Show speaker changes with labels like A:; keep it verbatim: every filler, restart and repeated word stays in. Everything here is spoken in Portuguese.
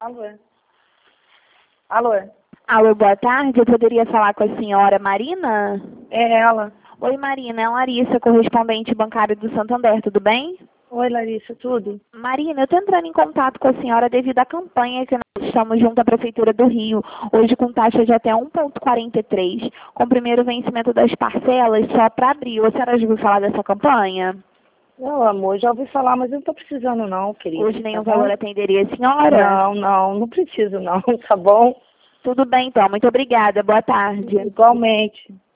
A: Alô? Alô?
B: Alô, boa tarde. Eu poderia falar com a senhora Marina?
A: É ela.
B: Oi, Marina. É a Larissa, correspondente bancária do Santander. Tudo bem?
A: Oi, Larissa, tudo?
B: Marina, eu estou entrando em contato com a senhora devido à campanha que nós estamos junto à Prefeitura do Rio, hoje com taxa de até um vírgula quarenta e três, com o primeiro vencimento das parcelas só para abril. A senhora já ouviu falar dessa campanha?
A: Não, amor, já ouvi falar, mas eu não tô precisando não, querida.
B: Hoje nenhum
A: Tá
B: valor
A: bom?
B: atenderia a senhora?
A: Não, não, não preciso não, tá bom?
B: Tudo bem, então. Muito obrigada. Boa tarde.
A: Igualmente.